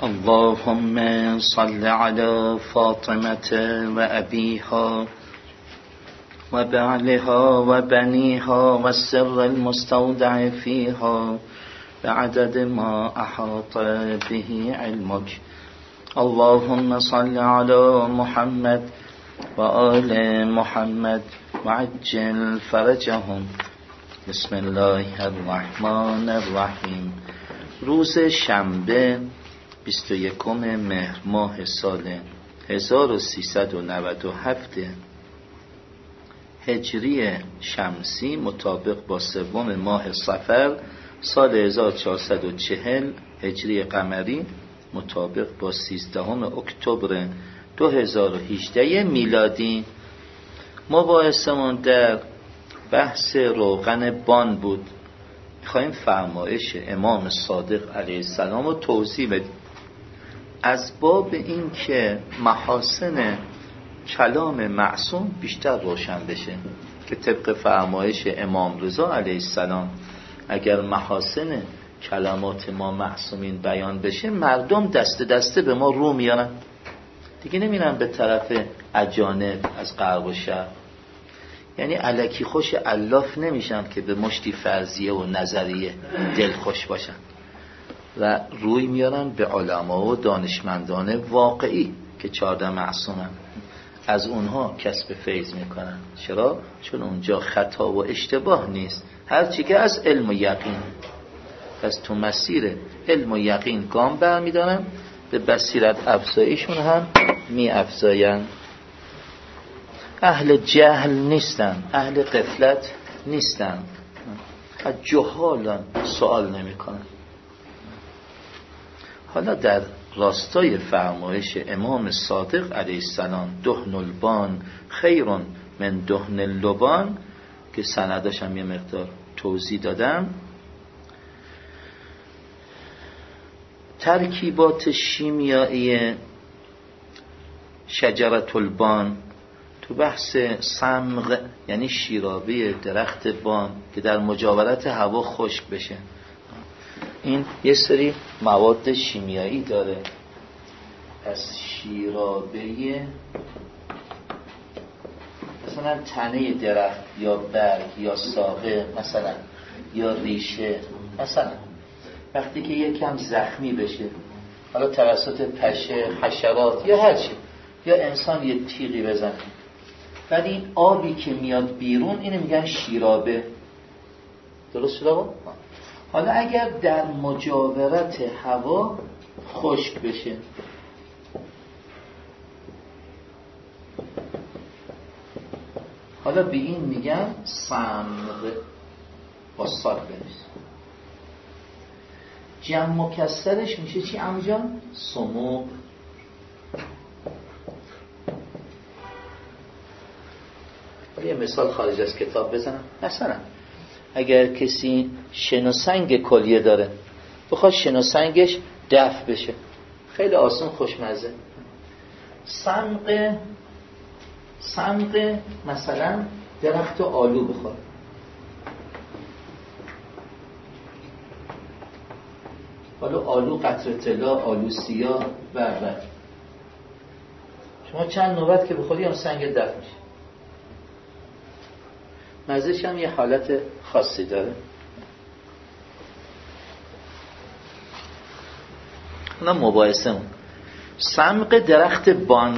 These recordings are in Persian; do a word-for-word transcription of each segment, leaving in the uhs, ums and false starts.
اللهم صل على فاطمة وأبيها وبعلها وبنيها والسر المستودع فيها بعدد ما أحاط به علمك. اللهم صل على محمد وآل محمد وعجل فرجهم. بسم الله الرحمن الرحیم. روز شنبه بیست و یکم مهر ماه سال هزار و سیصد و نود و هفت هجری شمسی مطابق با سوم ماه صفر سال هزار و چهارصد و چهل هجری قمری مطابق با سیزدهم اکتبر دو هزار و هجده میلادی. مباحثمون در بحث روغن بان بود. میخوایم فرمایش امام صادق علیه السلام رو توضیح بدیم از باب این که محاسن کلام معصوم بیشتر روشن بشه، که طبق فرمایش امام رضا علیه السلام اگر محاسن کلمات ما معصومین بیان بشه، مردم دست دسته به ما رو میارن دیگه، نمیرن به طرف اجانب از غرب و شرق. یعنی الکی خوش الاف نمیشن که به مشتی فرضیه و نظریه دل خوش باشن و روی میارن به علما و دانشمندان واقعی که چارده معصومن، از اونها کسب فیض میکنن. چرا؟ چون اونجا خطا و اشتباه نیست، هرچی که از علم و یقین. پس تو مسیر علم و یقین گام برمیدارن، به بصیرت افزاییشون هم می افزاین. اهل جهل نیستن، اهل غفلت نیستن، از جهالن سوال نمی کنن. حالا در راستای فرمایش امام صادق علیه السلام دهن البان خیرون من دهن اللبان، که سندش هم یه مقدار توضیح دادم، ترکیبات شیمیایی شجرة البان تو بحث صمغ یعنی شیرابه درخت بان که در مجاورت هوا خشک بشه، این یه سری مواد شیمیایی داره. از شیرابه مثلا تنه درخت یا برگ یا ساقه مثلا یا ریشه، مثلا وقتی که یکم زخمی بشه، حالا توسط پشه، حشرات یا هرچی، یا انسان یه تیغی بزنه، بعد این آبی که میاد بیرون اینو میگن شیرابه. درست شد آقا؟ حالا اگر در مجاورت هوا خشک بشه، حالا به این میگن صمغ، با صاد بنویس. جمع مکسرش میشه چی عمو جان؟ صموغ. یه مثال خارج از کتاب بزنم. مثلا اگر کسی شناسنگ کلیه داره، بخواد شناسنگش دفع بشه، خیلی آسان خوشمزه. صمغ صمغ مثلا درخت آلو بخواد، حالا آلو قطره طلا، آلو سیاه و و شما چند نوبت که بخوری اون سنگ دفع میشه. مزهش هم یه حالت خاصی داره. حالا مباحثمون صمغ درخت بان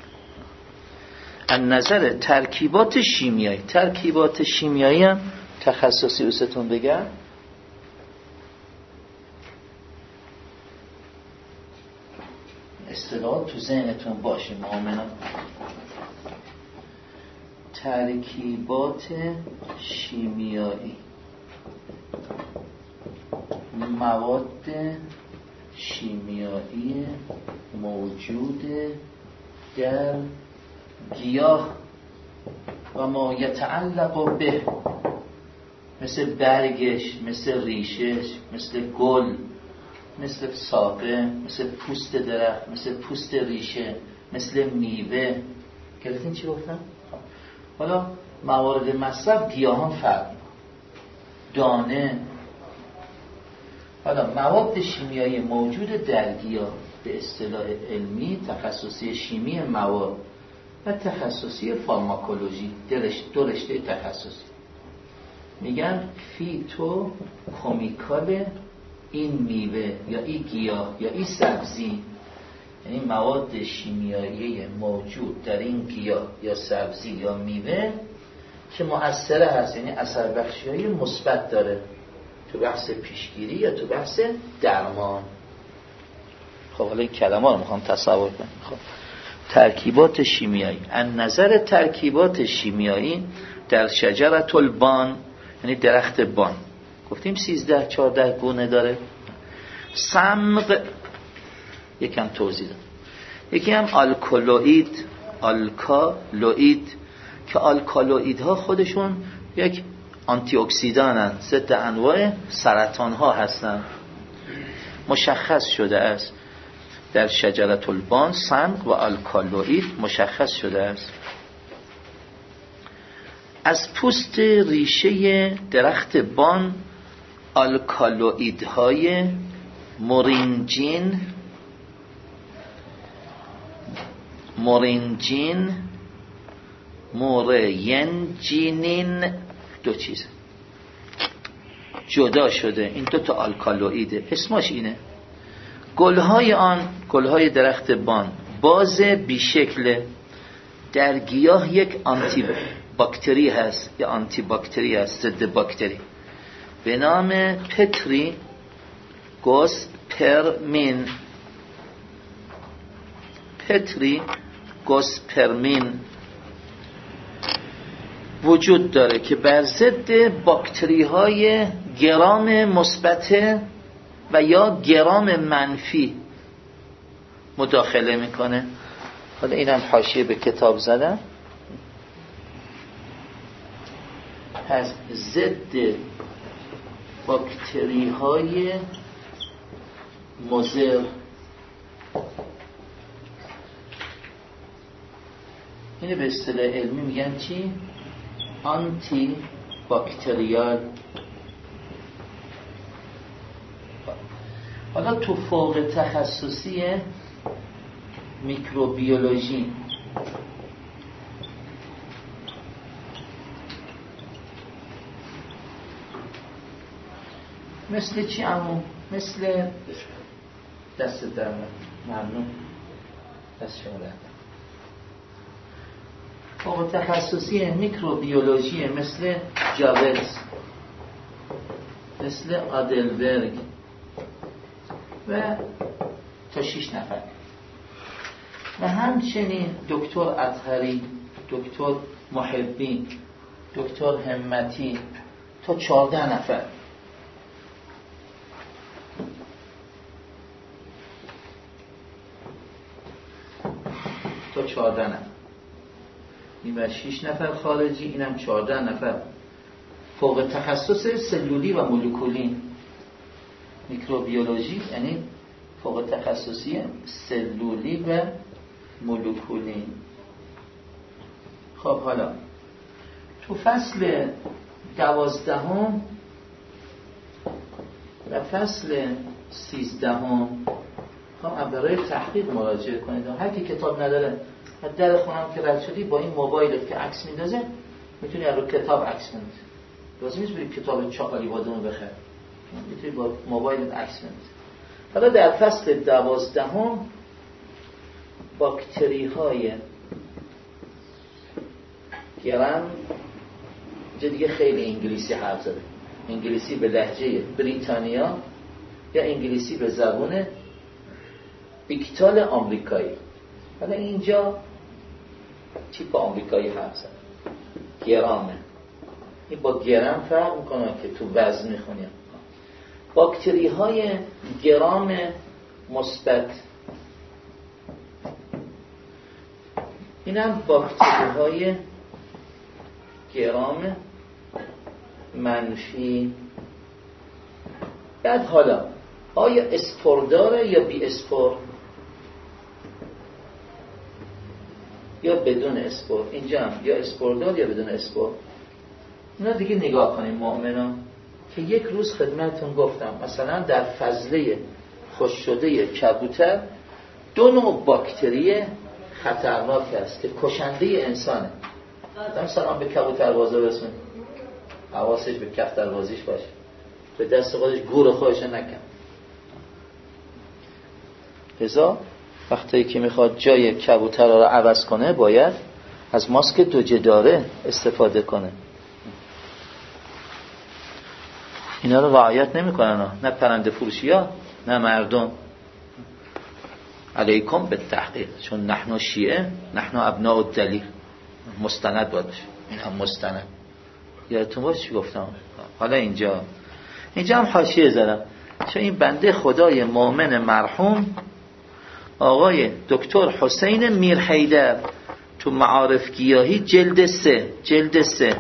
از نظر ترکیبات شیمیایی. ترکیبات شیمیایی هم تخصصی اوستون بگم، اصطلاحات تو ذهنتون باشه مؤمنا. ترکیبات شیمیایی، مواد شیمیایی موجود در گیاه و ما یتعلق به، مثل برگش، مثل ریشش، مثل گل، مثل ساقه، مثل پوست درخت، مثل پوست ریشه، مثل میوه. گرفتین چی گفتم؟ حالا موارد مصرف گیاهان فرق، دانه، حالا مواد شیمیایی موجود در گیاه به اصطلاح علمی تخصصی شیمی مواد و تخصصی فارماکولوژی، دو رشته تخصصی، میگن فیتو کمیکال این میوه یا این گیاه یا این سبزی، یعنی مواد شیمیایی موجود در این گیاه یا سبزی یا میوه که مؤثره هست، یعنی اثر بخشی‌های مثبت داره تو بحث پیشگیری یا تو بحث درمان. خب حالا این کلمه رو میخوام تصور کنیم. خب ترکیبات شیمیایی، از نظر ترکیبات شیمیایی در شجرة البان، یعنی درخت بان، گفتیم سیزده چهارده گونه داره. صمغ یکم توضیح داد. یکی هم آلکالوئید، آلکالوئید که آلکالوئیدها خودشون یک آنتی اکسیدانن، ضد انواع سرطان ها هستن. مشخص شده است در شجرة البان صمغ و آلکالوئید مشخص شده است. از پوست ریشه درخت بان آلکالوئیدهای مورینجین مورینجین مورینجینین دو چیز جدا شده. این دو تا آلکالوئیده، اسمش اینه. گلهای آن، گلهای درخت بان، باز بیشکل در گیاه یک آنتی باکتری هست یا آنتی باکتری هست، ضد باکتری به نام پتری گوسپرمین. پتری گوسپرمین وجود داره که بر ضد باکتری های گرام مثبت و یا گرام منفی مداخله میکنه. حالا اینم حاشیه به کتاب زدم. پس ضد باکتری های مضر، اینه به اصطلاح علمی میگن چی؟ آنتی باکتریال. حالا تو فوق تخصصی میکروبیولوژی مثل چی عمو؟ مثل دست در ممنون دست شما در فوق تخصصی میکروبیولوژی مثل جاوز، مثل آدلبرگ و تا شیش نفر و همچنین دکتر اطهری، دکتر محبی، دکتر همتی تا چهارده نفر. تا چهارده نفر. این و شیش نفر خارجی، اینم چهارده نفر فوق تخصص سلولی و مولکولی. میکروبیولوژی یعنی فوق تخصصی سلولی و مولکولی. خب حالا تو فصل دوازدهم و فصل سیزدهم هم برای تحقیق مراجعه کنید. هر کی کتاب نداره در خونم که رد شدی با این موبایلت که عکس میندازه میتونی از رو کتاب عکس بندازی. لازم نیست بری کتاب چاقالی بادمو بخری، میتونی با موبایلت عکس بندازی. حالا در فصل دوازدهم باکتری های گرم، اینجا دیگه خیلی انگلیسی حرف زده، انگلیسی به لهجه بریتانیا یا انگلیسی به زبان بیکتال آمریکایی. حالا اینجا تیپ آمریکایی حرف زده، گرامه. این با گرم فرق میکنه که تو وزن میخونیم. باکتری های گرام مثبت، اینم باکتری های گرام منفی. بعد حالا آیا اسپور داره یا بی اسپور یا بدون اسپور؟ اینجا هم یا اسپور داره یا بدون اسپور. اینا دیگه نگاه کنیم مؤمنان که یک روز خدمتتون گفتم مثلا در فضله خشک شده کبوتر دو نوع باکتری خطرناک است که کشنده انسانه. آدم سلام به کبوتر بازه برسون، حواسش به کفتر بازیش باشه، به دست خودش گور خودش نکن. لذا وقتی که میخواد جای کبوتر رو عوض کنه باید از ماسک دو جداره استفاده کنه. اینا رو رعایت نمیکنن، نه پرنده فروشی ها نه مردم. علیکم به تحقیق، چون نحن شیعه نحن ابناء الدلیل، مستند باید باشه. این هم مستند. یادتون باشه چی گفتم؟ حالا اینجا اینجا هم حاشیه زدم، چون این بنده خدای مؤمن مرحوم آقای دکتر حسین میرحیدر تو معارف گیاهی جلد سه جلد سه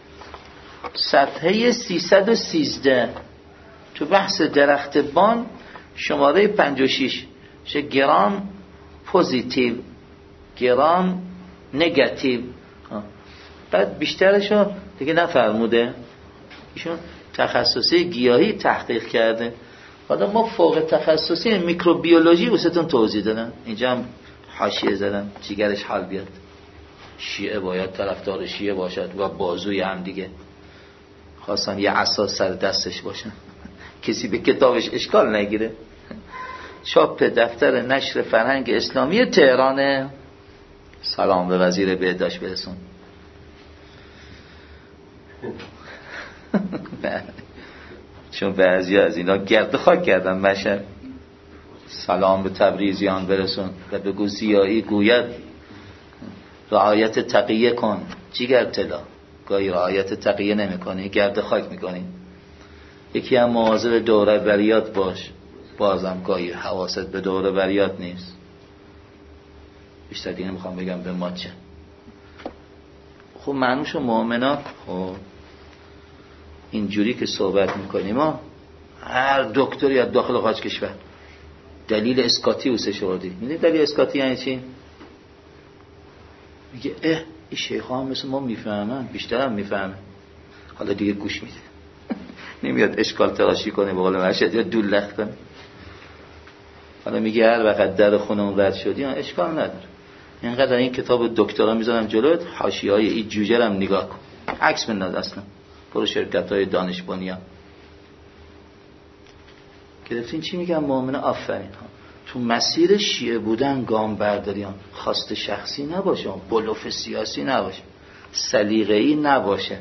صفحه سیصد و سیزده تو بحث درخت بان شماره پنجاه و شش شه گرام پوزیتیو گرام نگاتیو. بعد بیشترشو دیگه نفرموده، ایشون تخصصی گیاهی تحقیق کرده. حالا ما فوق تخصصی میکروبیولوژی واسهتون توضیح دادم، اینجا هم حاشیه زدم جیگرش حال بیاد. شیعه باید طرفدار شیعه باشد و بازوی هم دیگه خواستم یه اساس سر دستش باشن، کسی به کتابش اشکال نگیره. چاپ دفتر نشر فرهنگ اسلامی تهرانه. سلام به وزیر بهداشت برسون. چون بعضی از اینا گرد خاک کردن مشهد. سلام به تبریزیان برسون و بگو زیایی گوید رعایت تقیه کن. جیگر طلا گاهی رعایت تقیه نمی کنی، گرد خاک می کنی. یکی هم مواظب دوره بریات باش، بازم گاهی حواست به دوره بریات نیست. بیشتر دیگه نمیخوام بگم به ما چه. خب معنوش و مؤمنا خب اینجوری که صحبت میکنیم ما هر دکتری از داخل خارج کشور دلیل اسکاتی واسه آوردی. میدونی دلیل اسکاتی یعنی چی؟ میگه اه این شیخ ها مثل ما میفهمن، بیشتر هم میفهمن. حالا دیگه گوش میده نمیاد اشکال تراشی کنه به قول مرشد یا دولخ کنه. حالا میگه هر وقت در خونم رد شدی اشکال نداره، اینقدر این کتاب دکترا میذارم جلوت، حاشیه‌های این جوجه رو هم نگاه کن، عکس بنداز اصلا برو شرکت‌های دانش بنیان. گرفتین چی میگم مؤمنه؟ آفرین ها. تو مسیر شیعه بودن گام برداریان خواست شخصی نباشه، بلوف سیاسی نباشه، سلیقه‌ای نباشه،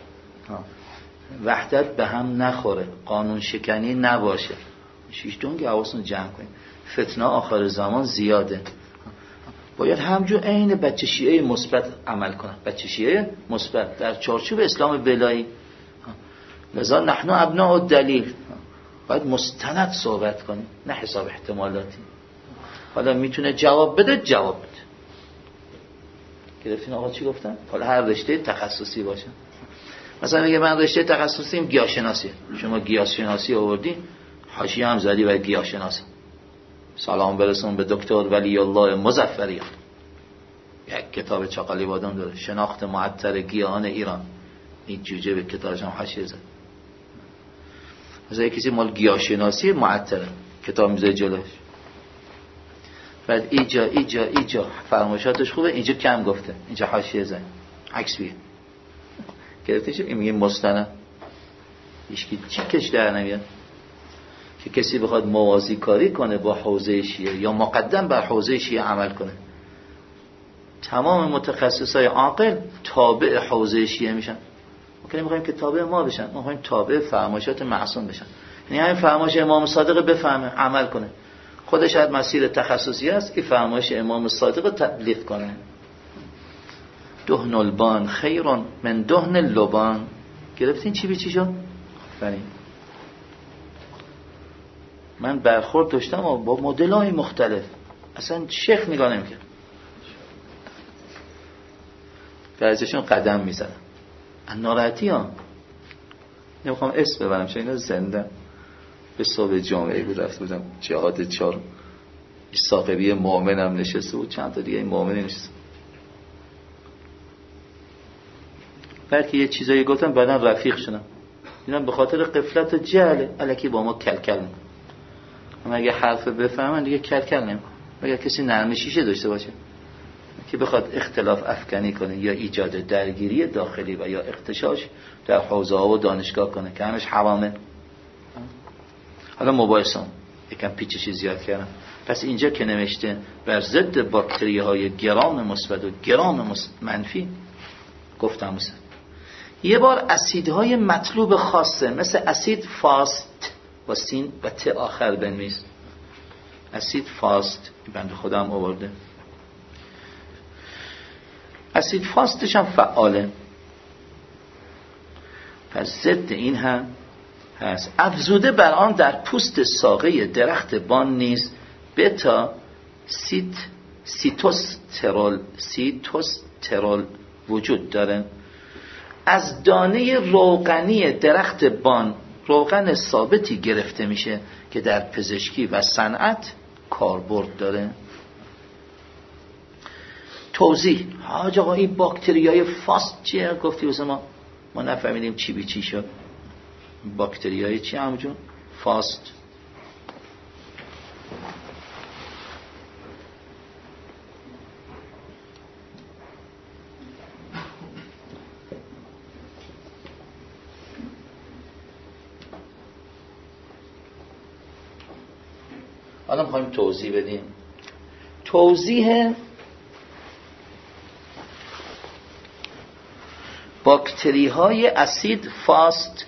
وحدت به هم نخوره، قانون شکنی نباشه. شیش دونگی حواستون جمع کنید. فتنه آخر زمان زیاده، باید همجور عین بچه شیعه مثبت عمل کنن. بچه شیعه مثبت در چارچوب اسلام بلایی. لذا نحن ابناء الدلیل، باید مستند صحبت کنیم نه حساب احتمالاتی. حالا میتونه جواب بده جواب بده. گرفتین آقا چی گفتن؟ حالا هر رشته تخصصی باشه. مثلا میگه من رشته تخصصیم گیاهشناسی، شما گیاهشناسی آوردی حاشیه هم زدی و گیاهشناسی. سلام برسون به دکتر ولی الله مظفریان، یک کتاب چاقالی بادام داره، شناخت معطر گیاهان ایران. این جوجه به کتابش هم حاشیه زد. مثلا کسی مال گیاهشناسی معطره کتاب میذاره جلوش، بعد اینجا اینجا اینجا فرمایشاتش خوبه، اینجا کم گفته، اینجا حاشیه زد، عکس بیه. گرفتیش؟ این میگه مستند. هیچ کی چیکش در نمیاد که کسی بخواد موازی کاری کنه با حوزه شیعه یا مقدم بر حوزه شیعه عمل کنه. تمام متخصصای عاقل تابع حوزه شیعه میشن. ما که نمیخوایم که تابع ما بشن، ما میخوایم تابع فرمایشات معصوم بشن. یعنی همین فرمایش امام صادق بفهمه عمل کنه، خودش از مسیر تخصصی است، این فرمایش امام صادق رو تبلیغ کنه. دهن البان خیرون من دهن اللبان. گرفتین چی به چی شد؟ آفرین. من برخورد داشتم با مدل‌های مختلف، اصلا شیخ نگاه نمی‌کرد، بعضیشون قدم می‌زدن. ناراحتی ها نمیخوام اسم ببرم چون اینا زنده. به صبح جامعه بود رفت بودم جهاد چهار، ساقبی مؤمنم نشسته بود، چند تا دیگه مؤمنی نشسته. بعد که یه چیزایی گفتم بعدن رفیق شدم. اینا به خاطر غفلت و جهل الکی با ما کلکل میکنن. اما اگه حرف بفهمن دیگه کلکل نمیکنن. اگه کسی نرم شیشه داشته باشه که بخواد اختلاف افکنی کنه یا ایجاد درگیری داخلی و یا اغتشاش در حوزه ها و دانشگاه کنه که همش حرامه. حالا مباحثم یکم پیچشی زیاد کردم. پس اینجا که نوشته بر ضد باکتری های گرام مثبت و گرام منفی، گفتم مثلا یه بار اسیدهای مطلوب خاصه مثل اسید فاست با سین و ت آخر بنویس. اسید فاست بنده خودم آورده. اسید فاستش هم فعاله. پس ضد این هم هست. افزوده بر آن در پوست ساقه درخت بان نیز بتا سیت سیتوسترول سیتوسترول وجود داره. از دانه روغنی درخت بان روغن ثابتی گرفته میشه که در پزشکی و صنعت کاربرد داره. توضیح. حاج آقا این باکتریای فاست چیه؟ گفتی واسه ما ما نفهمیدیم چی بی چی شد. باکتریای چی عمو جون؟ فاست. حالا میخوایم توضیح بدیم. توضیح باکتری های اسید فاست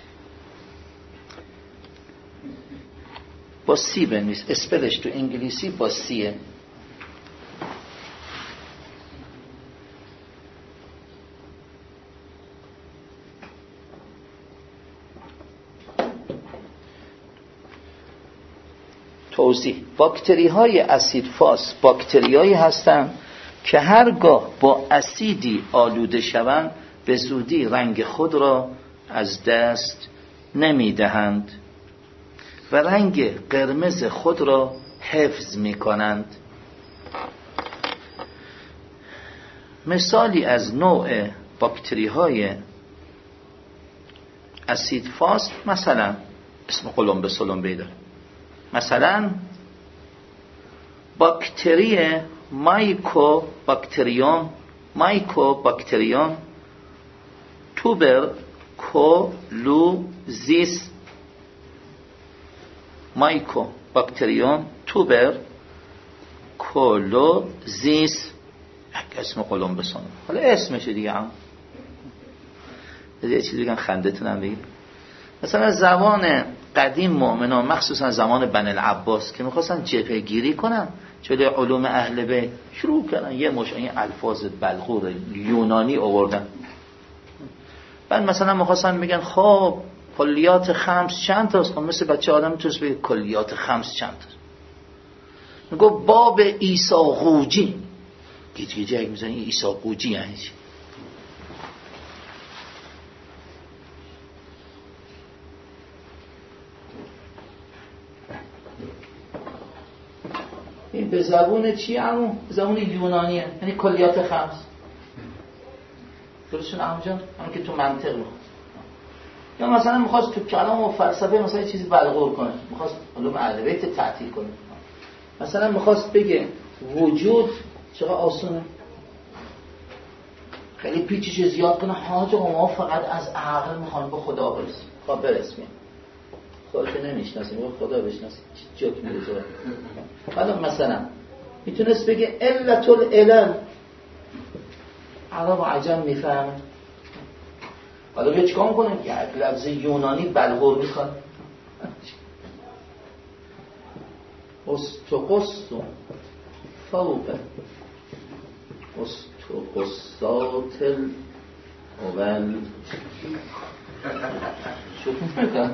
با سی بنویس. اسپلش تو انگلیسی با سیه. توضیح. باکتری های اسید فاست باکتری هایی هستند که هرگاه با اسیدی آلوده شوند به زودی رنگ خود را از دست نمی دهند و رنگ قرمز خود را حفظ می کنند. مثالی از نوع باکتری های اسید فاست مثلا اسم قلمبه سلمبه داره. مثلا باکتری مایکو باکتریوم مایکو باکتریوم توبر کولوزیس مایکو باکتریوم توبر کولوزیس اسم قلم بسانم. حالا اسمشه دیگه هم یه چیزی بگم خندتون هم بگیم. مثلا زبان قدیم مؤمنان مخصوصا زمان بنی العباس که میخواستن جبهه گیری کنن جلوی علوم اهل بیت شروع کردن یه مش این الفاظ بلغور یونانی آوردن. بعد مثلا میخواستن بگن خب کلیات خمس چند تاست؟ خب مثل بچه آدم میتونست بگه کلیات خمس چند تاست. میگو باب عیسی قوجی گیج گیج اگه میزنی عیسی قوجی یعنی چی؟ این به زبون چی همون؟ به زبون یونانیه، یعنی کلیات خمس. درستشون همون جان؟ همون که تو منطق میخواد. یا مثلا میخواست تو کلام و فلسفه مثلا چیزی بلغور کنه، میخواست علوم اهل بیت تعطیل کنه. مثلا میخواست بگه وجود چقدر آسونه، خیلی پیچش زیاد کنه. حاج آقا ما فقط از عقل میخوام به خدا برسیم. خب برسیم. خودت نمیشناسیم، میگه خدا بشناسیم. جوک میذاره. حالا مثلا میتونست بگه علت العلل. عرب و عجم میفهمه. حالا بیا چیکار میکنه؟ یک لفظ یونانی بلغور میکنه. استقصتون فوق استقصات الاول شوف میکنه.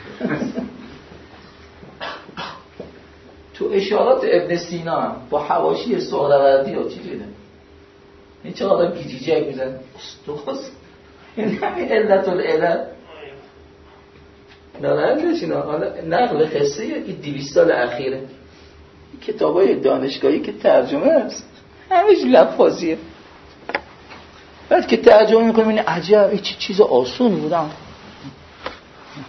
تو اشارات ابن سینا هم با حواشی سهروردی ها چی دیده؟ این چه آدم گیجیجک میزن؟ استقص یعنی همین علت العلل نارندش اینا. حالا نقل قصه یه دویست سال اخیره کتاب های دانشگاهی که ترجمه هست همش لفاظیه. بعد که ترجمه میکنیم این عجب این چه چیز آسونی بودم.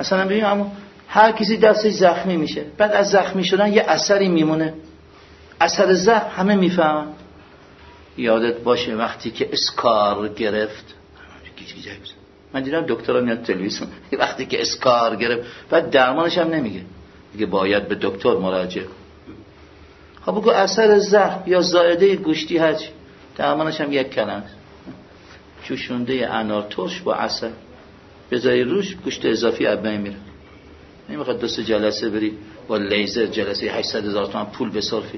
مثلا ببین اما هر کسی دستش زخمی میشه، بعد از زخمی شدن یه اثری میمونه، اثر زخم همه میفهمن. یادت باشه وقتی که اسکار گرفت، من دیدم دکترها میاد تلویزیون وقتی که اسکار گرفت بعد درمانش هم نمیگه، میگه باید به دکتر مراجعه. خب بگو اثر زخم یا زائده گوشتی هرچی، درمانش هم یک کلمه، جوشونده انار ترش با عسل بذاری روش، گوشت اضافی از بین میره. نمیخواد دو سه جلسه بری با لیزر جلسه هشتصد هزار تومان پول بصرفی.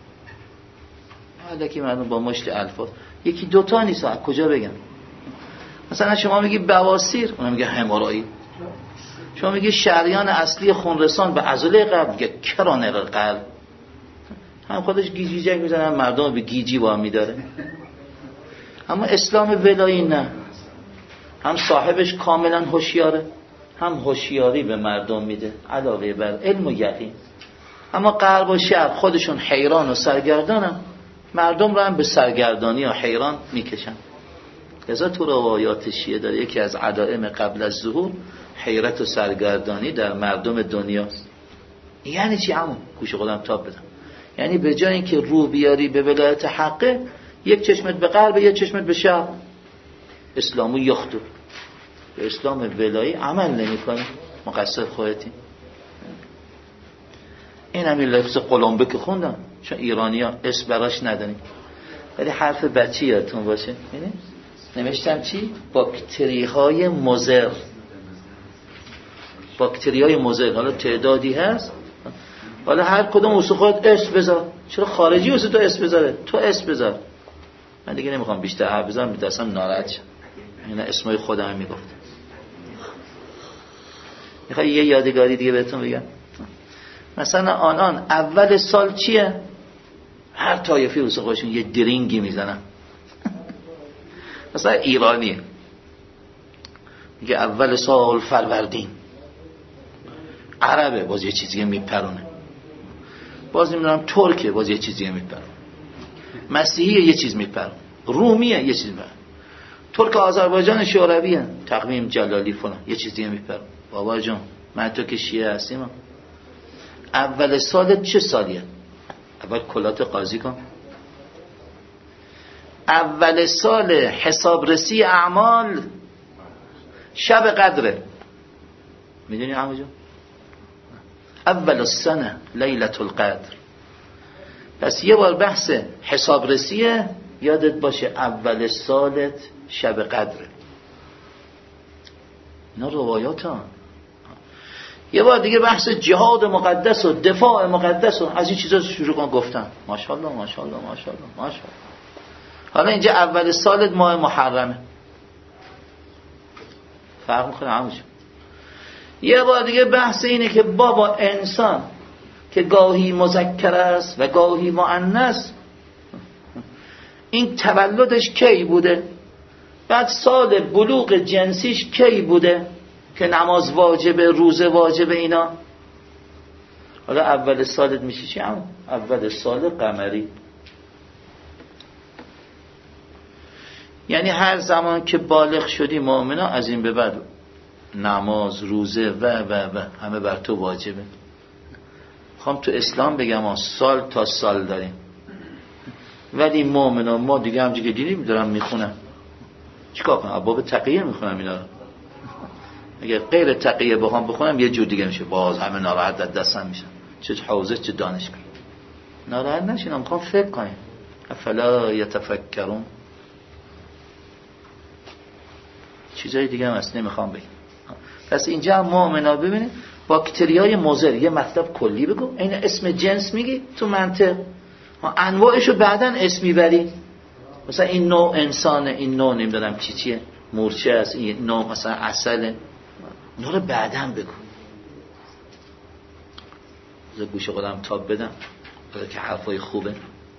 حالا که مردم با مشت الفاظ، یکی دوتا نیست، از کجا بگم؟ مثلا شما میگی بواسیر، اونم میگه همورایی. شما میگی شریان اصلی خونرسان به عضله قلب، میگه کرانر قلب. هم خودش گیجیجک میزنن، مردم به گیجی با هم میداره. اما اسلام ولایی نه، هم صاحبش کاملا هوشیاره، هم هوشیاری به مردم میده علاوه بر علم و یقین. اما غرب و شرق خودشون حیران و سرگردانن، مردم رو هم به سرگردانی و حیران میکشن. لذا تو روایات شیعه داره یکی از علائم قبل از ظهور حیرت و سرگردانی در مردم دنیاست. یعنی چی عمو؟ گوش خودم تاب بدم. یعنی به جای اینکه رو بیاری به ولایت حقه، یک چشمت به غرب یک چشمت به شرق. اسلامو یختو به اسلام ولایی عمل نمی کنی، مقصر خودتی. این همین لفظ قلمبه که خوندم، چون ایرانی ها اسم براش نداریم، ولی حرف بچی یادتون باشه. ببینید نوشتم چی؟ باکتری های مضر. باکتری های مضر، حالا تعدادی هست، حالا هر کدوم استخوات اسم بذار. چرا خارجی واسه تو اسم بذاره؟ تو اسم بذار. من دیگه نمیخوام بیشتر حرف بزنم، میترسم ناراحت شم. اینا اسمای خودم میگفتم. میخوای یه یادگاری دیگه بهتون بگم؟ مثلا آنان اول سال چیه؟ هر طایفی واسه خودشون یه درینگی میزنن. مثلا ایرانیه میگه اول سال فروردین، عربه باز یه چیزی میپرونه، باز نمیدونم ترکه باز یه چیزی میپرونه، مسیحیه یه چیز میپرونه، رومیه یه چیز میپرونه، ترک آذربایجان شورویه تقویم جلالی فلان یه چیزی میپرونه. بابا جان من تو که شیعه هستیم، اول سالت چه سالیه؟ اول کلات قاضی کن. اول سال حسابرسی اعمال شب قدره، میدونی عمو جان؟ اول السنه لیلة القدر. پس یه بار بحث حسابرسیه، یادت باشه اول سالت شب قدره. اینا روایات ها. یه بار دیگه بحث جهاد مقدس و دفاع مقدس و از این چیزا شروع کن گفتن. ماشاءالله ماشاءالله ماشاءالله ماشاءالله. حالا اینجا اول سالت ماه محرمه، فرق میکنه عمو جان. یه بار دیگه بحث اینه که بابا انسان که گاهی مذکر است و گاهی مؤنث، این تولدش کی بوده، بعد سال بلوغ جنسیش کی بوده که نماز واجبه، روزه واجبه اینا. حالا اول سالت میشه چی هم؟ اول سال قمری. یعنی هر زمان که بالغ شدی مؤمنا از این به بعد نماز، روزه و و و همه بر تو واجبه. خواهم تو اسلام بگم ما سال تا سال داریم، ولی مؤمنا ما دیگه همچه که دیدیم دارم میخونم. چیکار کنم؟ باب تقیه میخونم اینا رو. اگر غیر تقیه بخوام بخونم یه جور دیگه میشه، باز همه ناراحت از دستم میشن. چه حوزه چه دانشگاه. ناراحت نشین، میخوام فکر کنیم. افلا یتفکرون. چیزای دیگه هم اصلا نمیخوام بگم. پس اینجا هم مؤمنا ببینید باکتریای مضر، یه مطلب کلی بگو، این اسم جنس میگی تو منطق، انواعشو بعدن اسم میبری. مثلا این نوع انسانه، این نوع نمیدونم چی چیه، مورچه است، این نوع مثلا عسله، اینا رو بعدن بگو. بذار گوش خودم تاب بدم بذار که حرفای خوبه.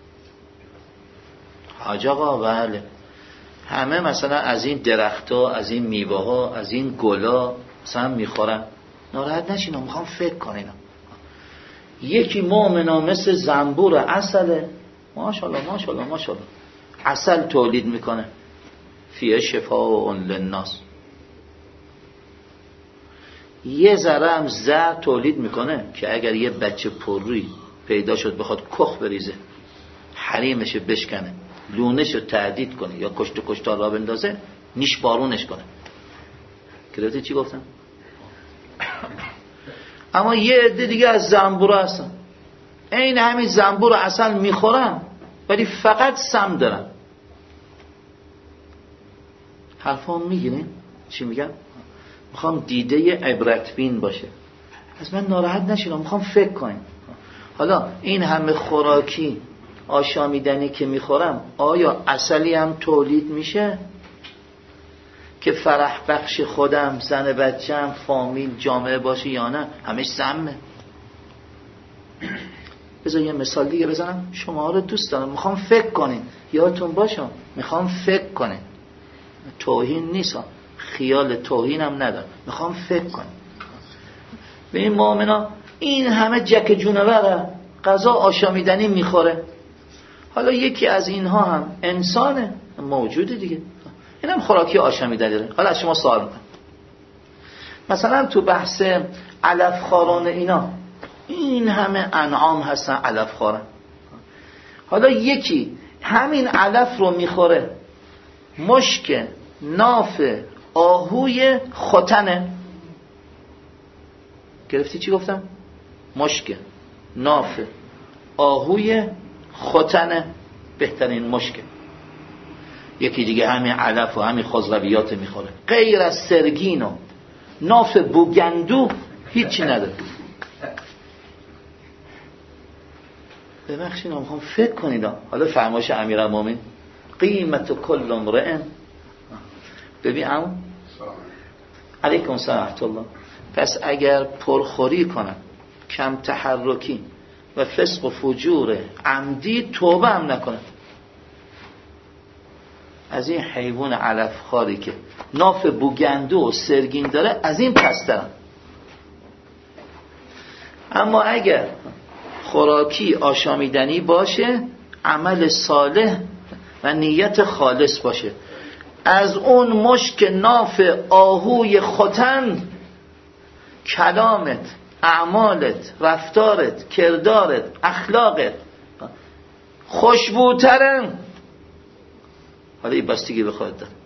حاج آقا بله، همه مثلا از این درخت‌ها، از این میوه‌ها، از این گلا مثلا میخورن. ناراحت نشین، میخوام فکر کنین. یکی مؤمنا مثل زنبور عسله، ماشاءالله ماشاءالله ماشاءالله، عسل تولید میکنه، فیه شفاء للناس. یه ذره هم زهر تولید میکنه که اگر یه بچه پرروی پیدا شد بخواد کخ بریزه، حریمش بشکنه، لونش رو تهدید کنه یا کشت کشتار را بندازه، نیش بارونش کنه. گرفتی چی گفتم؟ اما یه عده دیگه از زنبور هستن، این همین زنبور عسل میخورن ولی فقط سم دارن. حرفا میگیرین چی میگم؟ میخوام دیده عبرت بین باشه، از من ناراحت نشین، میخوام فکر کنیم. حالا این همه خوراکی آشامیدنی که میخورم، آیا عسلی هم تولید میشه که فرح بخش خودم، زن بچم، فامیل، جامعه باشه یا نه؟ همش سمه. بذار یه مثال دیگه بزنم، شما رو دوست دارم، میخوام فکر کنین، یادتون باشه میخوام فکر کنین، توهین نیست، خیال توهین هم ندارم، میخوام فکر کنین. به این مؤمنا این همه جک جونوره غذا آشامیدنی میخوره، حالا یکی از اینها هم انسانه، موجوده دیگه، این هم خوراکی آشامیدنی داره. حالا از شما سوال میکنم، مثلا تو بحث علف خواران اینا، این همه انعام هستن علف خوارن، حالا یکی همین علف رو میخوره، مشک، ناف، آهوی، ختنه. گرفتی چی گفتم؟ مشک، ناف، آهوی، ختنه، بهترین مشک. یکی دیگه همین علف و همین خضرویات میخوره، غیر از سرگین و ناف بوگندو هیچی نداره. ببخشید میخوام فکر کنید. حالا فرمایش امیرالمومنین قیمت کل امرئ، ببین عمو علیکم السلام ورحمة الله، پس اگر پرخوری کنم، کم تحرکی و فسق و فجور عمدی، توبه هم نکنم، از این حیوان علف خاری که ناف بوگندو و سرگین داره، از این پسترم. اما اگر خوراکی آشامیدنی باشه، عمل صالح و نیت خالص باشه، از اون مشک، ناف، آهوی، ختن، کلامت، اعمالت، رفتارت، کردارت، اخلاقت خوشبوترن. حالا این بستگی به خودت داره.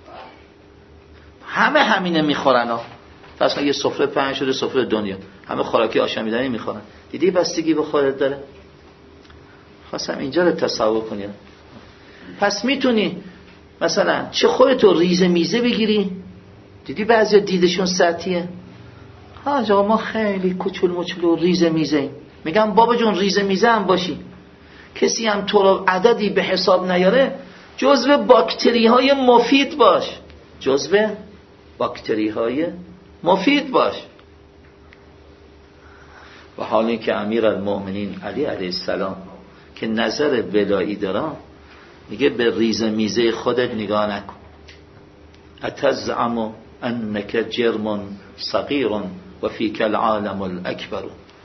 همه همینه میخورن ها، پس یه سفره پهن شده، سفره دنیا، همه خوراکی آشامیدنی میخورن، دیدی بستگی به خودت داره. خواستم اینجا رو تصور کنی. پس میتونی مثلا چه خودتو ریزه میزه بگیری، دیدی بعضی دیدشون سطحیه، ها جا ما خیلی کوچول مچلو ریزه میزه ایم. میگم بابا جون ریزه میزه هم باشی، کسی هم تو رو عددی به حساب نیاره، جزو باکتری های مفید باش، جزو باکتری های مفید باش. و حالی که امیرالمؤمنین علی علیه السلام که نظر ولایی دارن، میگه به ریزه میزه خودت نگاه نکن. اتزعم انک جرم صغیر و فیک العالم الاکبر.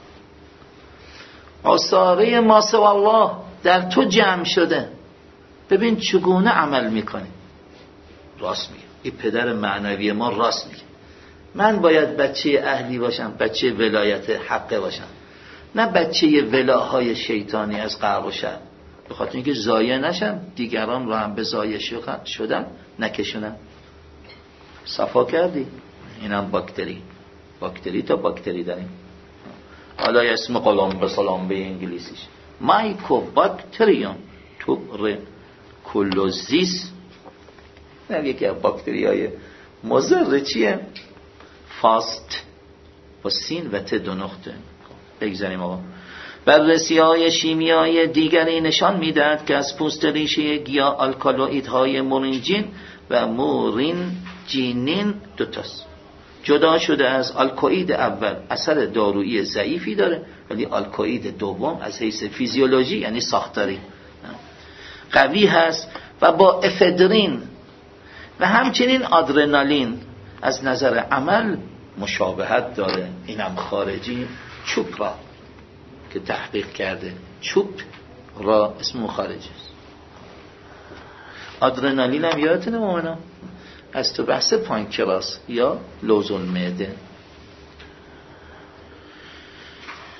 آثاره ما سوی الله در تو جمع شده، ببین چگونه عمل میکنی. راست میگه، این پدر معنوی ما راست میگه. من باید بچه اهلی باشم، بچه ولایت حقه باشم، نه بچه ولاهای شیطانی از غرب و شرق، به خاطر اینکه ضایع نشم، دیگران رو هم به ضایع شدن نکشونم. صفا کردی، اینم باکتری، باکتری تا باکتری داریم. حالا اسم قلم به سلام به انگلیسیش مایکو باکتریوم تو کلوزیس، نه یکی از باکتری های مضر چیه؟ فاست با سین و ت دو نقطه. بگذاریم آقا. بررسی های شیمیایی دیگری نشان میدهد که از پوست ریشه گیاه آلکالوئیدهای مورینجین و مورینجینین دوتاست. جدا شده از آلکالوئید اول اثر دارویی ضعیفی داره، ولی آلکالوئید دوم از حیث فیزیولوژی یعنی ساختاری قوی هست و با افدرین و همچنین آدرنالین از نظر عمل مشابهت داره. اینم خارجی چوب را که تحقیق کرده، چوب را اسم مخارجی است. آدرنالین هم یادتونه مومنان از تو بحث پانکراس یا لوز المعده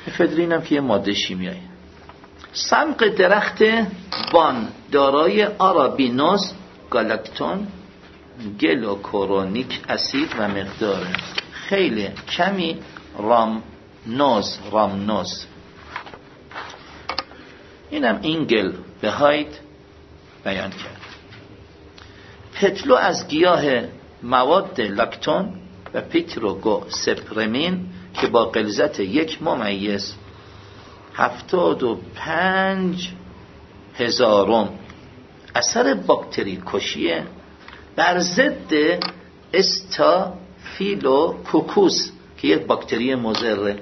افدرین هم که یه ماده شیمیایی. سمق درخت بان دارای آرابینوز، گالاکتون، گلوکورونیک اسید و مقدار خیلی کمی رامنوز رامنوز اینم اینگل به هاید بیان کرد. پتلو از گیاه مواد لاکتون و پیتروگو سپرمین که با غلظت یک ممیز هفتاد و پنج هزارم اثر باکتری کشیه بر ضد استافیلوکوکوس که یک باکتری مضر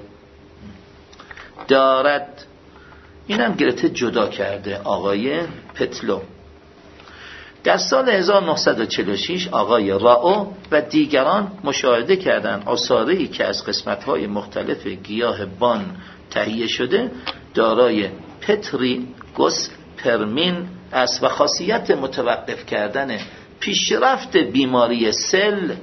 دارد. اینم گرته جدا کرده آقای پتلو. در سال هزار و نهصد و چهل و شش آقای راو و دیگران مشاهده کردند عصاره‌ای که از قسمت‌های مختلف گیاه بان تهیه شده دارای پتریگوس پرمین است و خاصیت متوقف کردن پیشرفت بیماری سل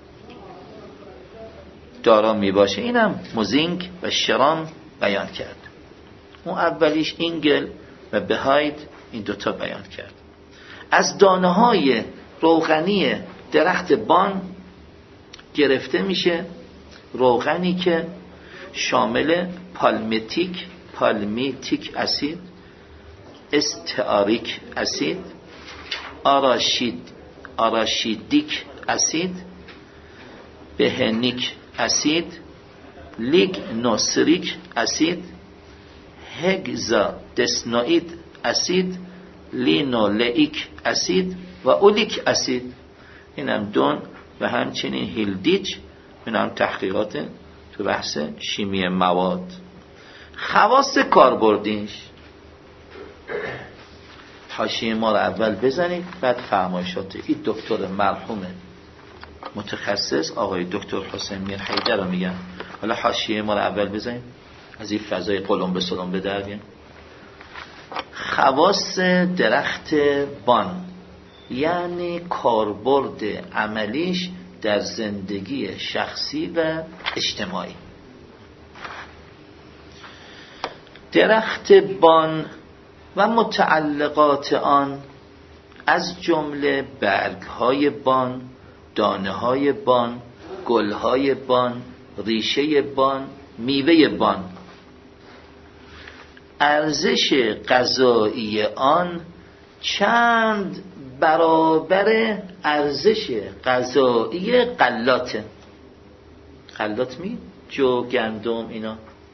دارا می باشه. اینم موزینگ و شرام بیان کرد. اون اولیش اینگل و بهاید این دوتا بیان کرد. از دانه های روغنی درخت بان گرفته میشه روغنی که شامل پالمیتیک پالمیتیک اسید، استئاریک اسید، آراشید آراشیدیک اسید، بهنیک اسید، لیگنوسریک اسید، هگزا دسنوئید اسید، لینولیک اسید و اولیک اسید. اینم دون و همچنین هیلدیچ. اینم تحقیقات تو بحث شیمی مواد. خواص کاربردیش حاشیه ما رو اول بزنید بعد فرمایشات این دکتر مرحوم متخصص آقای دکتر حسین میر حیدر رو میگن. حالا حاشیه ما رو اول بزنید از این فضای قلم به سلم به در بیان. خواص درخت بان یعنی کاربرد عملیش در زندگی شخصی و اجتماعی. درخت بان و متعلقات آن از جمله برگ‌های بان، دانه‌های بان، گل‌های بان، ریشه بان، میوه بان. ارزش غذایی آن چند برابر ارزش غذایی غلات. غلات می جو، گندم، اینا.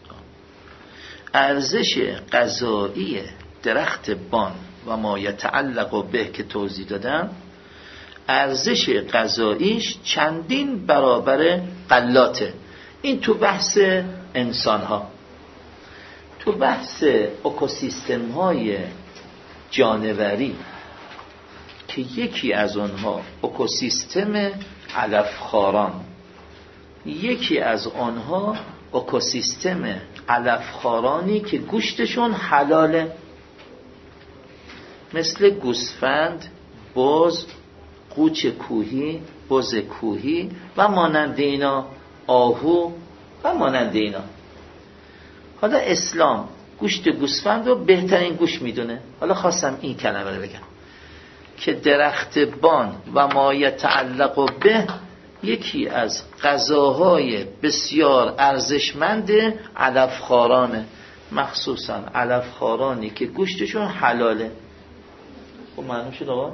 ارزش غذایی درخت بان و ما یتعلق به که توضیح دادم ارزش غذاییش چندین برابر غلاته. این تو بحث انسان ها. تو بحث اکوسیستم های جانوری که یکی از آنها اکوسیستم علفخواران، یکی از آنها اکوسیستم علفخوارانی که گوشتشون حلاله، مثل گوسفند، بز، قوچ کوهی، بز کوهی و مانند اینا، آهو و مانند اینا. حالا اسلام گوشت گوسفند رو بهترین گوشت میدونه. حالا خواستم این کلمه رو بگم که درخت بان و ما یتعلق به یکی از غذاهای بسیار ارزشمند علفخوارانه، مخصوصا علفخوارانی که گوشتشون حلاله. خب معلوم شد آقا؟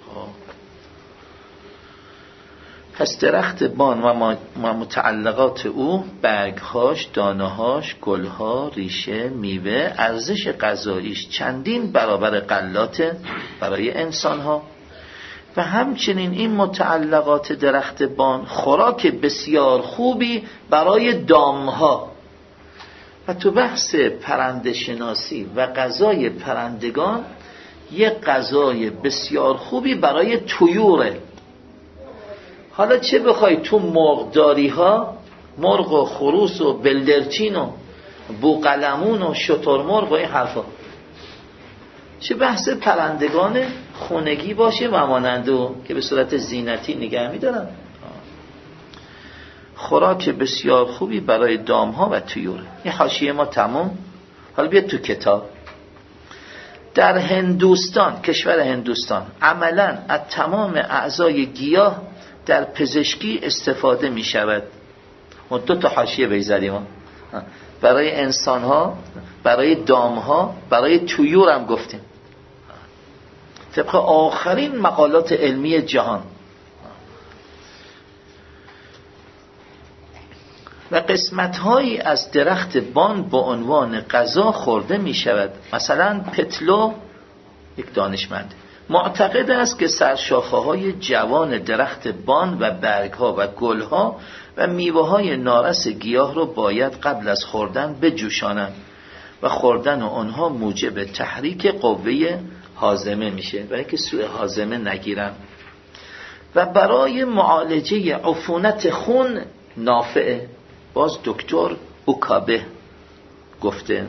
پس درخت بان و متعلقات او، برگهاش، دانهاش، گلها، ریشه، میوه، ارزش غذاییش چندین برابر غلات برای انسانها و همچنین این متعلقات درخت بان خوراک بسیار خوبی برای دامها. و تو بحث پرنده شناسی و غذای پرندگان یک غذای بسیار خوبی برای طیوره. حالا چه بخوای تو مرغداری ها، مرغ و خروس و بلدرچین و بوقلمون و شترمرغ و این حرفا، چه بحث پرندگان خونگی باشه و مانند او که به صورت زینتی نگه می‌دارن. خوراک بسیار خوبی برای دامها و طیور. این حاشیه ما تمام. حالا بیاد تو کتاب. در هندوستان، کشور هندوستان، عملاً از تمام اعضای گیاه در پزشکی استفاده می شود. ما دو تا حاشیه بگذاریم ها. برای انسان ها، برای دام ها، برای طیور هم گفتیم، طبق آخرین مقالات علمی جهان. و قسمت هایی از درخت بان با عنوان غذا خورده می شود. مثلا پتلو، یک دانشمند، معتقد است که سرشاخه های جوان درخت بان و برگ ها و گل ها و میوه های نارس گیاه رو باید قبل از خوردن بجوشانند و خوردن آنها موجب تحریک قوه هاضمه میشه، برای اینکه سوء هاضمه نگیرن. و برای معالجه عفونت خون نافعه. باز دکتر اوکابه گفته.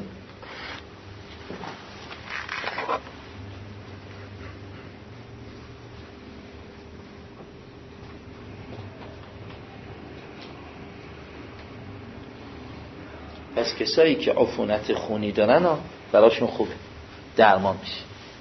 پس کسایی که عفونت خونی دارن براشون خوبه، درمان میشه.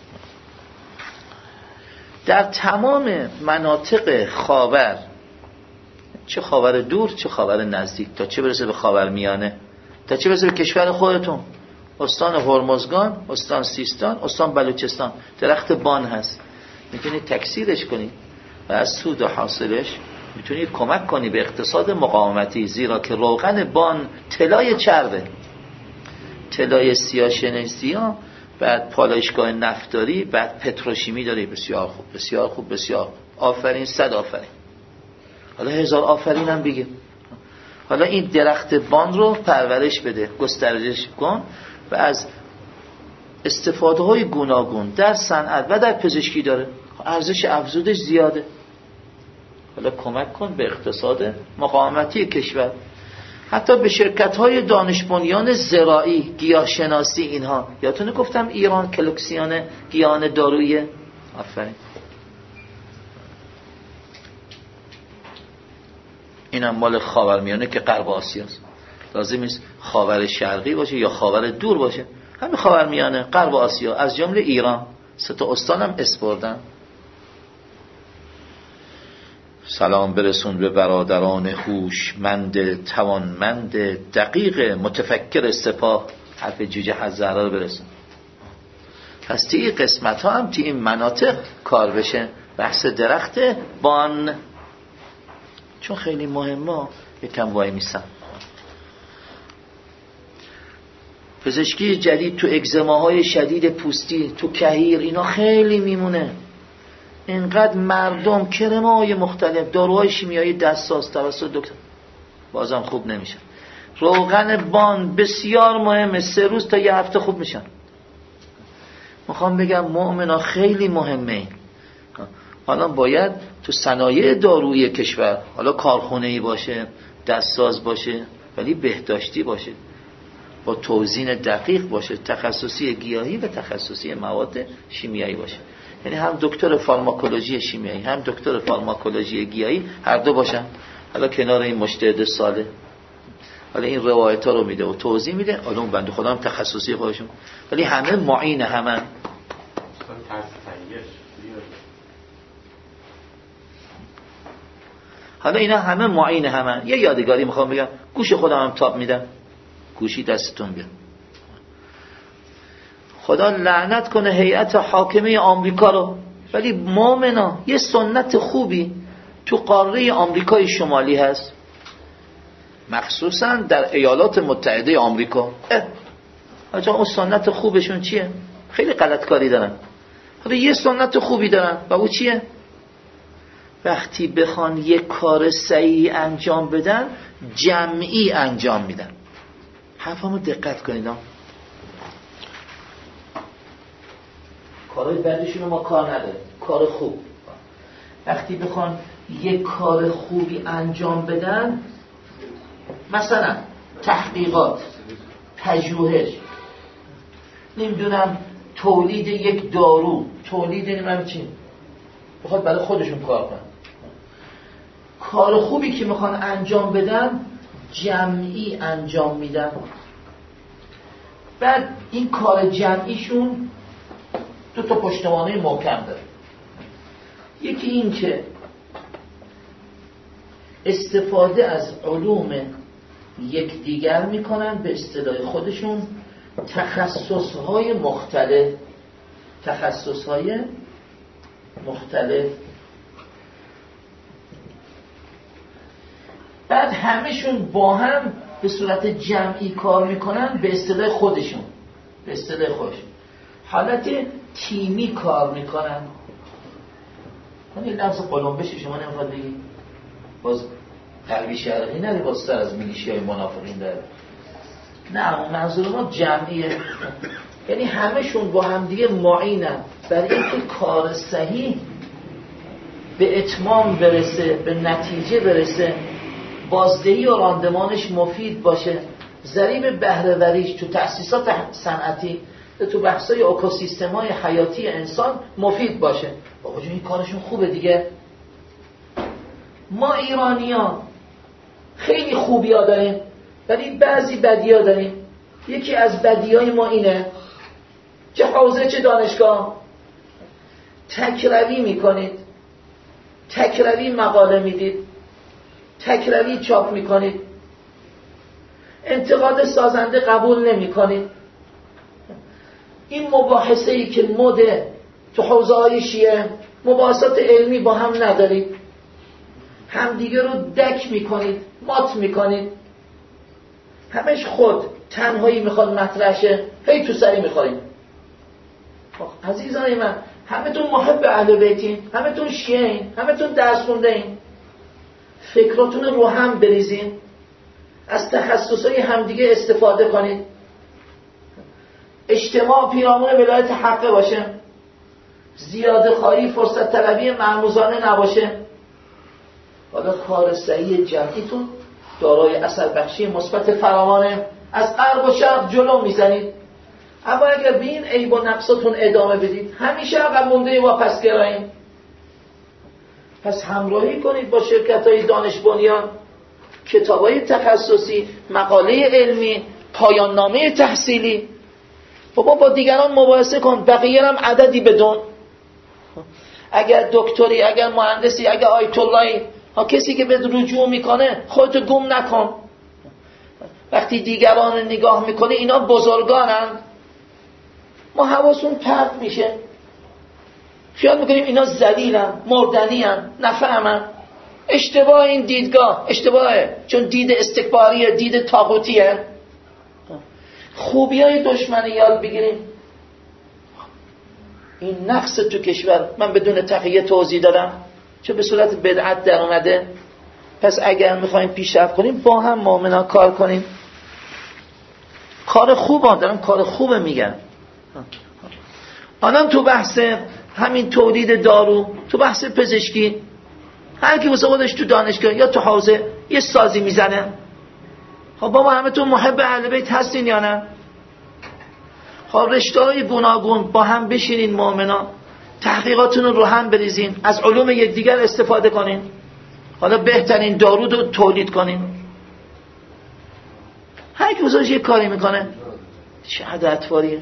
در تمام مناطق خاور، چه خاور دور چه خاور نزدیک، تا چه برسه به خاور میانه، تا چه برسه به کشور خودتون، استان هرمزگان، استان سیستان، استان بلوچستان، درخت بان هست. میتونید تکثیرش کنید و از سود و حاصلش میتونید کمک کنی به اقتصاد مقاومتی، زیرا که روغن بان طلای چربه، طلای سیاه‌شنیسی ها، بعد پالایشگاه نفتاری، بعد پتروشیمی داره. بسیار خوب، بسیار خوب، بسیار خوب. آفرین، صد آفرین. حالا هزار آفرین هم بگیم. حالا این درخت بان رو پرورش بده، گسترش کن و از استفاده های گوناگون در صنعت و در پزشکی داره. ارزش افزودش زیاده. حالا کمک کن به اقتصاد مقاومتی کشور، حتی به شرکت های دانش بنیان زراعی، گیاهشناسی، اینها. یادتونه گفتم ایران کلوکسیان گیاهان دارویی. آفرین. اینم مال خاورمیانه که غرب آسیاست. لازم نیست خاور شرقی باشه یا خاور دور باشه، همین خاورمیانه، غرب آسیا، از جمله ایران. سه تا استان هم اسپردن. سلام برسون به برادران هوشمند، توانمند، دقیق، متفکر سپاه. حرف جوجه حزهره رو برسون. پس تی این قسمت ها هم تی این مناطق کار بشه. بحث درخت بان چون خیلی مهمه، یکم وای میسم. پزشکی جدید تو اگزماهای شدید پوستی، تو کهیر، اینا خیلی میمونه. اینقدر مردم کرمای مختلف، داروهای شیمیایی دستساز توسط دکتر، بازم خوب نمیشن. روغن بان بسیار مهمه، سه روز تا یه هفته خوب میشن. میخوام بگم مؤمنا خیلی مهمه این. حالا باید تو صنایع دارویی کشور، حالا کارخونه‌ای باشه، دستساز باشه، ولی بهداشتی باشه، با توزیع دقیق باشه، تخصصی گیاهی و تخصصی مواد شیمیایی باشه. یعنی هم دکتر فارماکولوژی شیمیایی هم دکتر فارماکولوژی گیاهی، هر دو باشن. حالا کنار این مجتهد ساله، حالا این روایت ها رو میده و توضیح میده. حالا اون بنده خدا هم تخصصی خودشون، ولی همه معین همه. حالا اینا همه معین همه. یه یادگاری میخوام بگم، گوش خودم هم تاب میدم، گوشی دستتون بیاد. خدا لعنت کنه هیئت حاکمه آمریکا رو، ولی مومنا یه سنت خوبی تو قاره آمریکای شمالی هست، مخصوصا در ایالات متحده آمریکا. آجا اون سنت خوبشون چیه؟ خیلی غلط کاری دارن. حالا یه سنت خوبی دارن و او چیه؟ وقتی بخوان یه کار صحیح انجام بدن، جمعی انجام میدن. حرفمو دقت کنید ها. کارهای بعدشون رو ما کار نداریم، کار خوب. وقتی بخوان یه کار خوبی انجام بدن، مثلا تحقیقات، پژوهش، نمیدونم تولید یک دارو، تولید نمیدونم چی، بخواد برای خودشون کار کنن، کار خوبی که میخوان انجام بدن جمعی انجام میدن. بعد این کار جمعیشون دو تا پشتوانه محکم داره. یکی این که استفاده از علوم یکدیگر میکنن، به اصطلاح خودشون تخصصهای مختلف تخصصهای مختلف بعد همه‌شون با هم به صورت جمعی کار میکنن، به اصطلاح خودشون به اصطلاح خودشون حالت تیمی کار میکنن. این لفظ قلمبش شما نمیخواد بگید باز قلبی شرقی نده، باز سر از میلیشی های منافقین داره. نه، منظور ما جمعیه، یعنی همه‌شون با هم دیگه معینن برای اینکه کار صحیح به اتمام برسه، به نتیجه برسه، بازدهی و راندمانش مفید باشه، ضریب بهره‌وریش تو تأسیسات صنعتی، تو بحث‌های اکوسیستم‌های حیاتی انسان مفید باشه. بابا جون این کارشون خوبه دیگه. ما ایرانی‌ها خیلی خوبی‌ها داریم ولی بعضی بدی‌ها داریم. یکی از بدی‌های ما اینه چه حوزه چه دانشگاه تکروی میکنید، تکروی مقاله میدید، تکروی چاپ میکنید، انتقاد سازنده قبول نمیکنید. این مباحثه‌ای که مده تو حوزه‌های شیعه، مباحثات علمی با هم ندارید، همدیگه رو دک میکنید، مات میکنید، همش خود تنهایی میخواد مطرحشه، هی تو سری میخورید. عزیزان من، همه تون محب اهل بیتین، همه تون شیعه این، همه تون درس خونده این، فکراتون رو هم بریزین، از تخصصهای همدیگه استفاده کنید، اجتماع پیرامون ولایت حق باشه، زیاده خواهی فرصت طلبی مرموزانه نباشه. حالا کار صحیح جمعیتون دارای اثر بخشی مثبت فراوانه، از غرب و شرق جلو میزنید. اما اگر به این عیب و نقصاتون ادامه بدید همیشه عقب مونده و پس گراییم. پس همراهی کنید با شرکت‌های دانش بنیان، کتاب‌های تخصصی، مقاله علمی، پایان نامه تحصیلی. بابا با دیگران مباحثه کن، بقیه هم عددی بدون. اگر دکتری، اگر مهندسی، اگر آیت اللهی، ها کسی که به رجوع میکنه خودتو گم نکن. وقتی دیگران نگاه میکنه اینا بزرگانن، ما حواسون پرت میشه، خیال میکنیم اینا ذلیلن، مردنیان، نفهمن. اشتباه این دیدگاه، اشتباهه، چون دید استکباریه، دید طاغوتیه. خوبی های دشمنی یاد بگیریم. این نقص تو کشور من بدون تقیه توضیح دادم چون به صورت بدعت در اومده. پس اگر میخوایم پیشرفت کنیم با هم مؤمنا کار کنیم. کار خوب هم دارم، کار خوب میگن. آنم تو بحث همین تولید دارو، تو بحث پزشکی، هر کی واسه خودش تو دانشگاه یا تو حوزه یه سازی میزنه. خب بابا همه تو محب اهل بیت هستین یا نه؟ خب رشته‌های گوناگون با هم بشینین مؤمنا، تحقیقاتون رو هم بریزین، از علوم یکدیگر استفاده کنین، حالا بهترین دارو رو تولید کنین. هر کی واسه یه کاری میکنه. چه عددواریه.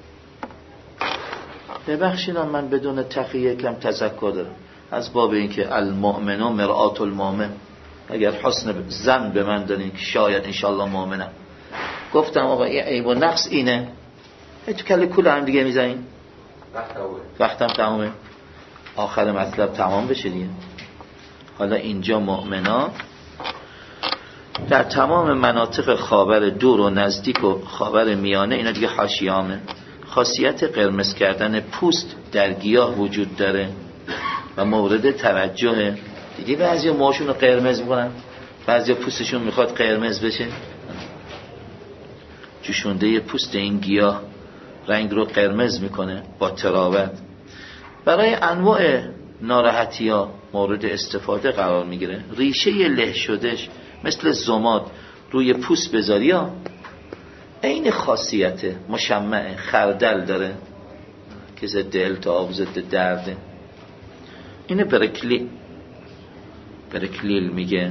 ببخشید من بدون تقیه کم تذکر دارم از باب اینکه المؤمن و مرآت المؤمن. اگر حسن ظن به من دارین که شاید انشالله مؤمنم، گفتم آقا این عیب و نقص اینه، ای تو کل کل هم دیگه میزنین، وقتم تمامه، آخر مطلب تمام بشه دیگه. حالا اینجا مؤمنا در تمام مناطق خاور دور و نزدیک و خاور میانه، اینا دیگه حاشیه‌امه، خاصیت قرمز کردن پوست در گیاه وجود داره و مورد توجهه. دیدی بعضی موهاشون رو قرمز میکنن، بعضی پوستشون میخواد قرمز بشه. جوشونده پوست این گیاه رنگ رو قرمز میکنه با تراوت. برای انواع ناراحتی ها مورد استفاده قرار میگیره. ریشه له شدهش مثل زماد روی پوست بذاری ها، این خاصیت مشمع خردل داره که ضد التهاب، ضد درده. اینه برکلی. برکلیل میگه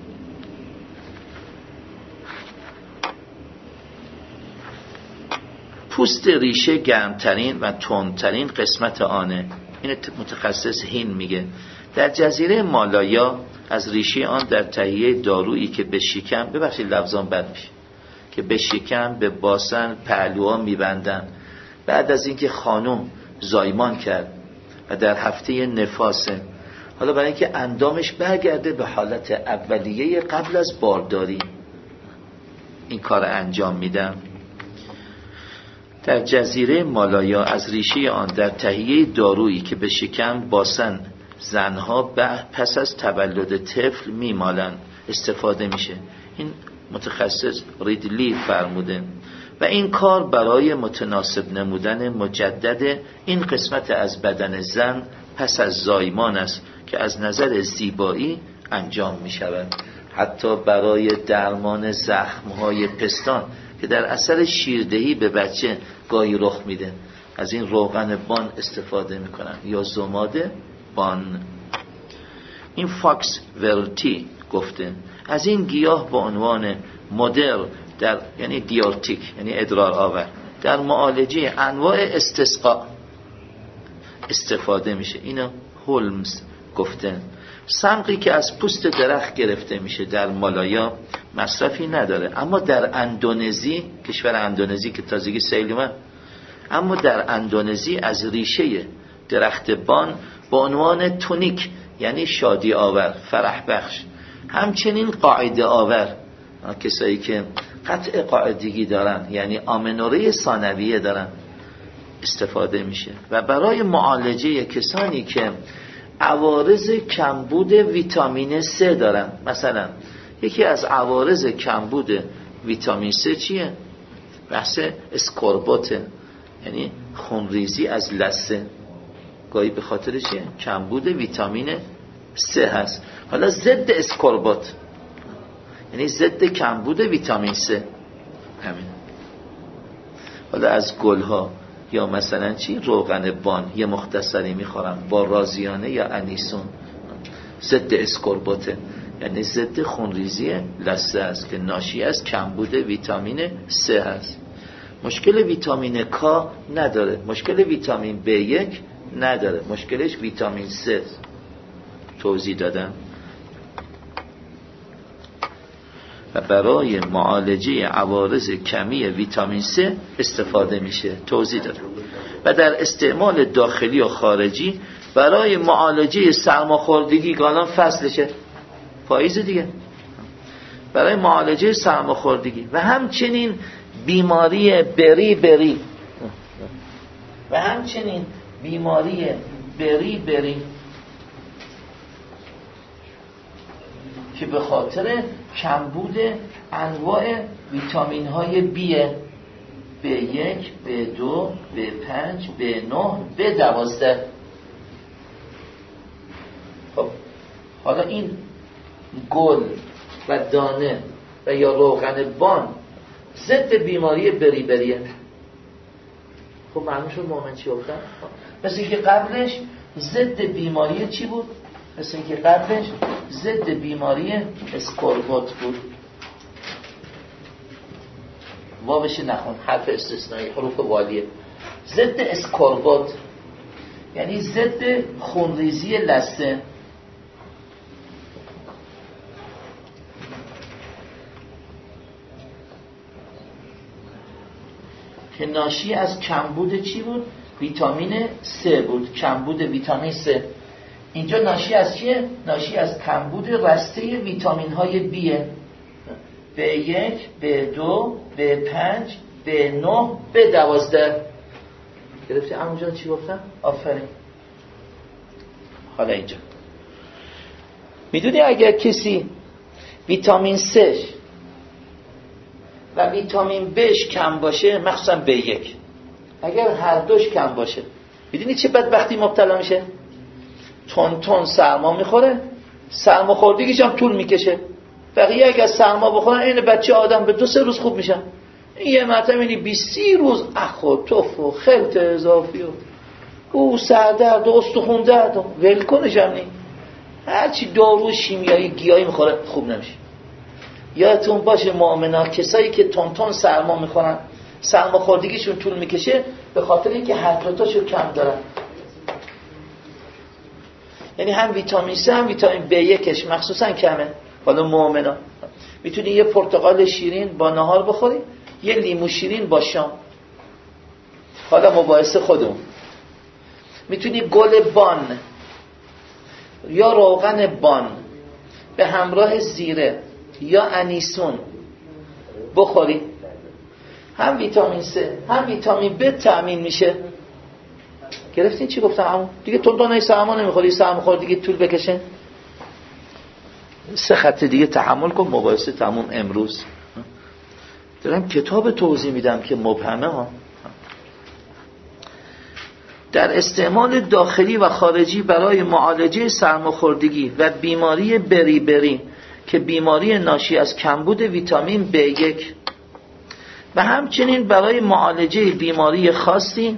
پوست ریشه گرمترین و تندترین قسمت آنه. این متخصص هین میگه در جزیره مالایا از ریشه آن در تهیه دارویی که به شکم، ببخشید لفظان بد میشه، که به شکم به باسن پهلوها میبندن بعد از اینکه خانم زایمان کرد و در هفته نفاسه، حالا برای اینکه اندامش برگرده به حالت اولیه قبل از بارداری این کار انجام میدن. در جزیره مالایا از ریشه آن در تهیه دارویی که به شکم باسن زنها پس از تولد طفل میمالن استفاده میشه. این متخصص ریدلی فرموده و این کار برای متناسب نمودن مجدد این قسمت از بدن زن پس از زایمان است که از نظر زیبایی انجام می شود. حتی برای درمان زخمهای پستان که در اثر شیردهی به بچه گاهی رخ میده از این روغن بان استفاده میکنن یا ضماد بان. این فاکس ورتی گفته از این گیاه به عنوان مدر در یعنی دیورتیک یعنی ادرار آور در معالجه انواع استسقا استفاده میشه. اینو هولمز گفته. صمغی که از پوست درخت گرفته میشه در مالایا مصرفی نداره، اما در اندونزی، کشور اندونزی که تازگی سیل اومد، اما در اندونزی از ریشه درخت بان به عنوان تونیک یعنی شادی آور، فرح بخش، همچنین قاعده آور، کسایی که قطع قاعدگی دارن یعنی آمنوره ثانویه دارن استفاده میشه. و برای معالجه کسانی که عوارض کمبود ویتامین C دارن، مثلا یکی از عوارض کمبود ویتامین C چیه؟ بحث اسکوربوته، یعنی خونریزی از لثه، گاهی به خاطر چیه؟ کمبود ویتامین C هست. حالا ضد اسکوربوت یعنی ضد کمبود ویتامین C همین. حالا از گلها یا مثلا چی روغن بان یه مختصری میخورم با رازیانه یا انیسون، ضد اسکوربوته یعنی ضد خونریزی لثه است که ناشی از کمبود ویتامین C هست. مشکل ویتامین K نداره، مشکل ویتامین بی یک نداره، مشکلش ویتامین C توضیح دادم. و برای معالجه عوارض کمی ویتامین C استفاده میشه، توضیح دادم. و در استعمال داخلی و خارجی برای معالجه سرماخوردگی که الان فصلشه، پاییز دیگه، برای معالجه سرماخوردگی و همچنین بیماری بری بری و همچنین بیماری بری بری که به خاطر کمبود انواع ویتامین های بیه، بی یک، بی دو، بی پنج، بی نه، بی دوازده. خب حالا این گل و دانه و یا روغن بان ضد بیماری بری بریه. خب معلوم شد مومن چی افتاد؟ مثل اینکه قبلش ضد بیماری چی بود؟ مثل اینکه قبلش ضد بیماری اسکوربوت بود. واوش نخون، حرف استثنایی، حروف والیه. ضد اسکوربوت یعنی ضد خونریزی لثه. که ناشی از کمبود چی بود؟ ویتامین C بود، کمبود ویتامین C. اینجا ناشی از چیه؟ ناشی از کمبود رسته ویتامین های بیه، بی یک، بی دو، بی پنج، بی نه، بی دوازده. گرفتی همون جا چی گفتم؟ آفرین. حالا اینجا میدونی اگر کسی ویتامین C و ویتامین Bش کم باشه، مخصوصا بی یک، اگر هر دوش کم باشه، میدونی چه بدبختی مبتلا میشه؟ تون تون سرما میخوره، سرما خوردگیش هم طول میکشه. بقیه اگر سرما بخورن این بچه آدم به دو سه روز خوب میشن، این یه مرتبه اینی بیست سی روز اخ و تف و خلط اضافی و او سردرد و استخون درد و ول کنش هم نی. هرچی دارو شیمیایی گیاهی میخوره خوب نمیشه. یادتون باشه مؤمنا کسایی که تون تون سرما میخورن سرماخوردگیشون طول میکشه به خاطر اینکه حرکاتاشو کم دارن. یعنی هم ویتامین سه هم ویتامین بی یکش مخصوصا کمه. حالا مؤمنا میتونی یه پرتقال شیرین با نهار بخوری، یه لیمو شیرین با شام. حالا مباحث خودمون میتونی گل بان یا روغن بان به همراه زیره یا انیسون بخوری، هم ویتامین سه هم ویتامین ب تامین میشه. گرفتین چی گفتم عمو؟ دیگه تندانای سرما نمیخوری، سرماخور دیگه طول بکشه. سه خط دیگه تحمل کن. مباحث تموم امروز. دارم کتاب توضیح میدم که مبهمه ها. در استعمال داخلی و خارجی برای معالجه سرماخوردگی و بیماری بریبری که بیماری ناشی از کمبود ویتامین بی یک و همچنین برای معالجه بیماری خاصی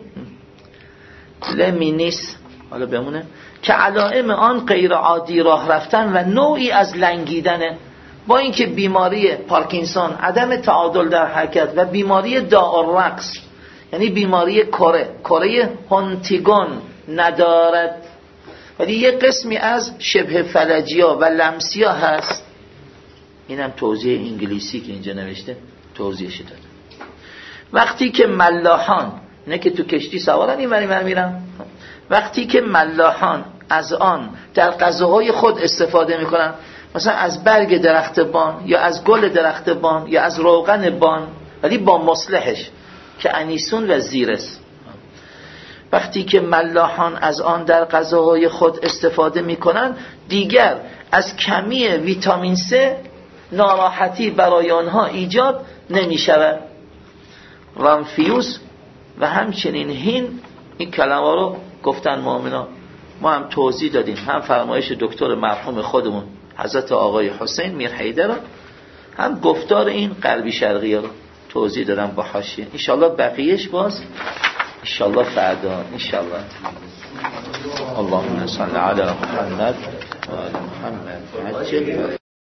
لمینیس حالا بمونه که علائم آن غیر عادی راه رفتن و نوعی از لنگیدنه، با اینکه بیماری پارکینسون، عدم تعادل در حرکت و بیماری داء الرقص یعنی بیماری کره کره هونتیگون ندارد، ولی یه قسمی از شبه فلجیا و لمسیا هست. اینم توضیح انگلیسی که اینجا نوشته توضیحش داده. وقتی که ملاحان نه که تو کشتی سوارن این وری من میرم، وقتی که ملاحان از آن در غذاهای خود استفاده میکنن، مثلا از برگ درخت بان یا از گل درخت بان یا از روغن بان، ولی با مصلحش که انیسون و زیرس، وقتی که ملاحان از آن در غذاهای خود استفاده میکنن دیگر از کمی ویتامین سه ناراحتی برای آنها ایجاد نمیشود. رامفیوس و همچنین هین این کلمه رو گفتن مؤمنا. ما هم توضیح دادیم، هم فرمایش دکتر مرحوم خودمون حضرت آقای حسین میر حیدر، هم گفتار این غربی شرقی رو توضیح دادم با حاشیه. ان شاء الله بقیهش باز ان شاء الله فردا ان شاء الله. اللهم صل علی محمد و آل محمد.